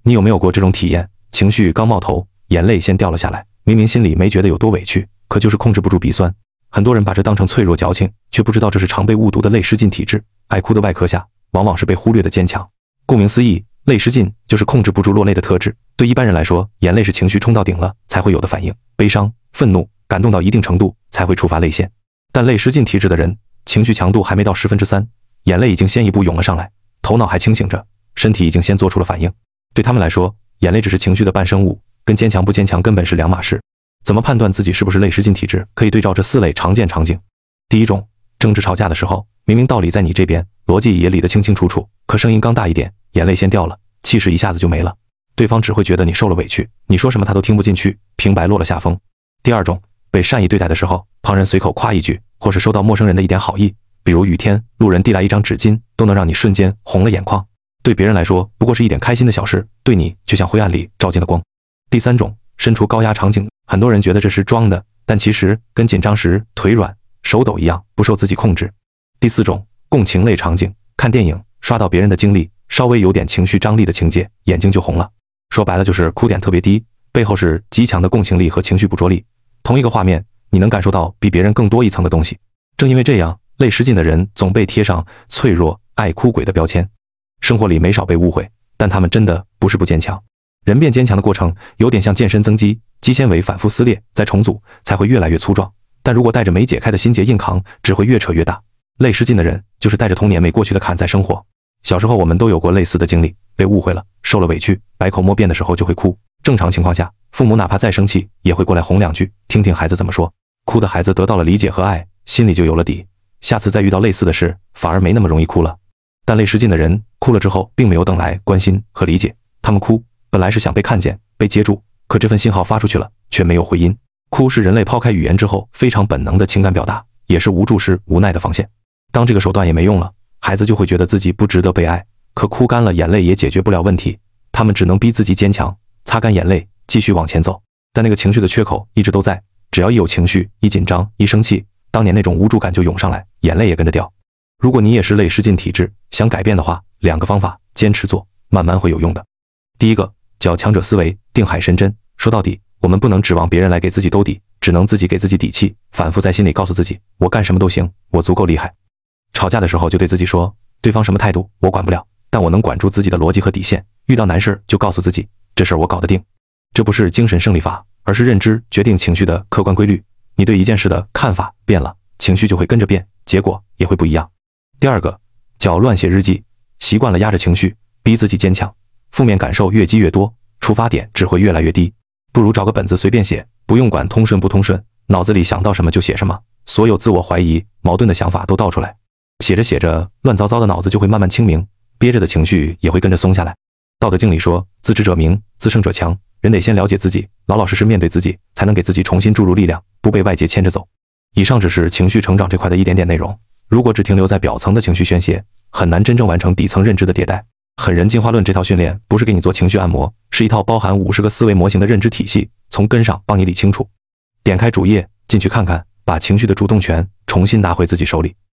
你有没有过这种体验？情绪刚冒头，眼泪先掉了下来，明明心里没觉得有多委屈，可就是控制不住鼻酸。很多人把这当成脆弱矫情，却不知道这是常被误读的泪失禁体质。爱哭的外壳下，往往是被忽略的坚强。顾名思义，泪失禁就是控制不住落泪的特质。对一般人来说，眼泪是情绪冲到顶了才会有的反应，悲伤、愤怒、感动到一定程度才会触发泪腺。但泪失禁体质的人，情绪强度还没到3%，眼泪已经先一步涌了上来，头脑还清醒着，身体已经先做出了反应。对他们来说，眼泪只是情绪的伴生物，跟坚强不坚强根本是两码事。怎么判断自己是不是泪失禁体质？可以对照这4类常见场景。第一种，争执吵架的时候，明明道理在你这边，逻辑也理得清清楚楚，可声音刚大一点，眼泪先掉了，气势一下子就没了。对方只会觉得你受了委屈，你说什么他都听不进去，平白落了下风。第二种，被善意对待的时候，旁人随口夸一句，或是收到陌生人的一点好意，比如雨天路人递来一张纸巾，都能让你瞬间红了眼眶。对别人来说不过是一点开心的小事，对你却像灰暗里照进了光。第三种，身处高压场景，很多人觉得这是装的，但其实跟紧张时腿软手抖一样，不受自己控制。第四种，共情类场景，看电影刷到别人的经历，稍微有点情绪张力的情节，眼睛就红了。说白了就是哭点特别低，背后是极强的共情力和情绪捕捉力。同一个画面，你能感受到比别人更多一层的东西。正因为这样，泪失禁的人总被贴上脆弱、爱哭鬼的标签。生活里没少被误会，但他们真的不是不坚强。人变坚强的过程有点像健身增肌，肌纤维反复撕裂再重组才会越来越粗壮，但如果带着没解开的心结硬扛，只会越扯越大。泪失禁的人就是带着童年没过去的坎在生活。小时候我们都有过类似的经历，被误会了，受了委屈，百口莫辩的时候就会哭。正常情况下，父母哪怕再生气也会过来哄两句，听听孩子怎么说。哭的孩子得到了理解和爱，心里就有了底，下次再遇到类似的事反而没那么容易哭了。但泪失禁的人哭了之后并没有等来关心和理解，他们哭本来是想被看见被接住，可这份信号发出去了却没有回音。哭是人类抛开语言之后非常本能的情感表达，也是无助时无奈的防线。当这个手段也没用了，孩子就会觉得自己不值得被爱，可哭干了眼泪也解决不了问题，他们只能逼自己坚强，擦干眼泪继续往前走。但那个情绪的缺口一直都在，只要一有情绪，一紧张一生气，当年那种无助感就涌上来，眼泪也跟着掉。如果你也是泪失禁体质，想改变的话，2个方法，坚持做，慢慢会有用的。第一个，叫强者思维，定海神针。说到底，我们不能指望别人来给自己兜底，只能自己给自己底气，反复在心里告诉自己，我干什么都行，我足够厉害。吵架的时候就对自己说，对方什么态度我管不了，但我能管住自己的逻辑和底线。遇到难事就告诉自己，这事儿我搞得定。这不是精神胜利法，而是认知决定情绪的客观规律。你对一件事的看法变了，情绪就会跟着变，结果也会不一样。第二个，叫乱写日记。习惯了压着情绪，逼自己坚强，负面感受越积越多，出发点只会越来越低。不如找个本子随便写，不用管通顺不通顺，脑子里想到什么就写什么，所有自我怀疑、矛盾的想法都倒出来。写着写着，乱糟糟的脑子就会慢慢清明，憋着的情绪也会跟着松下来。道德经里说，自知者明，自胜者强。人得先了解自己，老老实实面对自己，才能给自己重新注入力量，不被外界牵着走。以上只是情绪成长这块的一点点内容，如果只停留在表层的情绪宣泄，很难真正完成底层认知的迭代。狠人进化论这套训练不是给你做情绪按摩，是一套包含50个思维模型的认知体系，从根上帮你理清楚。点开主页进去看看，把情绪的主动权重新拿回自己手里。